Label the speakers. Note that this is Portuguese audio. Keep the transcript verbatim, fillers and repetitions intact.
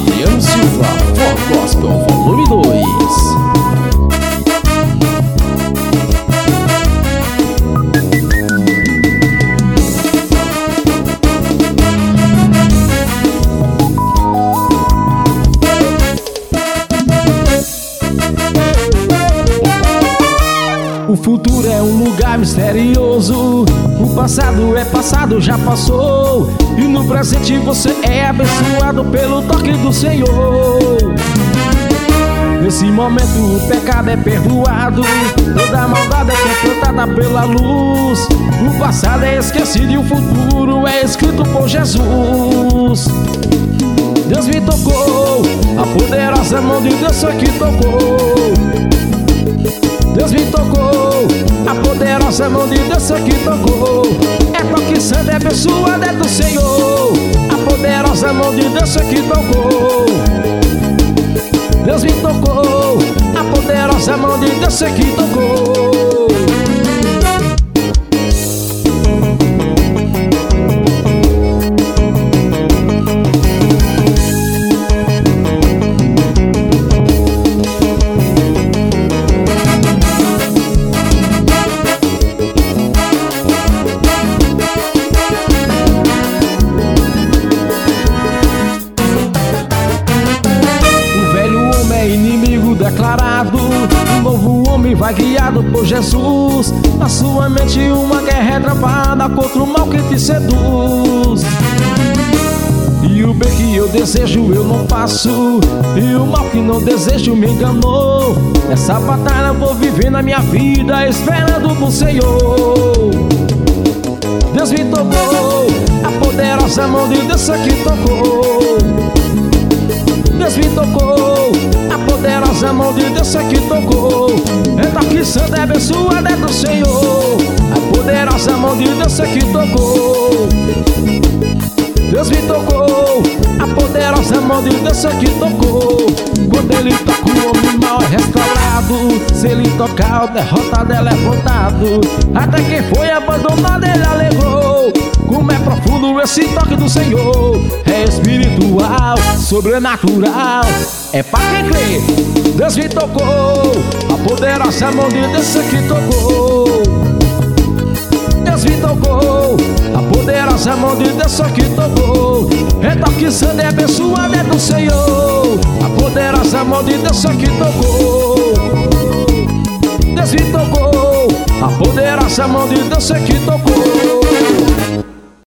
Speaker 1: Adriano Silva, For Gospel Volume dois.
Speaker 2: O futuro é um lugar misterioso. O passado é passado, já passou. E no presente você é abençoado pelo toque do Senhor. Nesse momento o pecado é perdoado, toda maldade é confrontada pela luz. O passado é esquecido e o futuro é escrito por Jesus. Deus me tocou, a poderosa mão de Deus foi que tocou. Deus me tocou, a poderosa mão de Deus foi que tocou. É toque santo, é abençoado, é do Senhor. A poderosa mão de Deus foi que tocou. Deus me tocou, a poderosa mão de Deus foi que tocou. Declarado, um novo homem vai guiado por Jesus. Na sua mente uma guerra é travada contra o mal que te seduz. E o bem que eu desejo eu não faço, e o mal que não desejo me enganou. Essa batalha eu vou viver na minha vida, esperando no Senhor. Deus me tocou, a poderosa mão de Deus aqui tocou. Deus me tocou, a poderosa mão de Deus aqui tocou. É toque santo, é abençoado, é do Senhor. A poderosa mão de Deus aqui tocou. Deus me tocou, a poderosa mão de Deus aqui tocou. Quando ele toca o homem mal é restaurado. Se ele tocar o derrotado é levantado. Até quem foi abandonado ele alegrou. Como é profundo esse toque do Senhor. É espiritual, sobrenatural, é pra quem crê. Deus me tocou, a poderosa mão de Deus aqui tocou. Deus me tocou, a poderosa mão de Deus aqui tocou. É toque santo, é abençoado, é do Senhor. A poderosa mão de Deus aqui tocou. Deus me tocou, a poderosa mão de Deus aqui tocou.